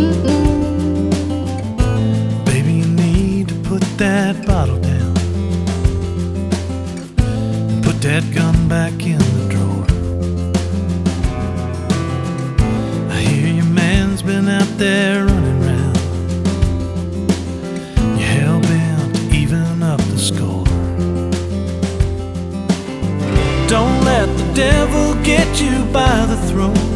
Baby, you need to put that bottle down and put that gun back in the drawer. I hear your man's been out there running round. You're hell-bent to even up the score. Don't let the devil get you by the throat.